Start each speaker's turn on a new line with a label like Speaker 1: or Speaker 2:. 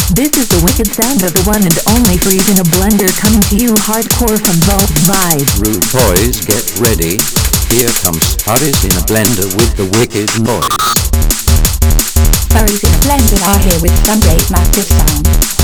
Speaker 1: This is the wicked sound of the one and only Freeze in a blender coming to you hardcore from Vault Vibe.
Speaker 2: Rude boys, get ready. Here comes Furries in a blender with the wicked noise.
Speaker 3: Furries in a blender are here with some great massive sound.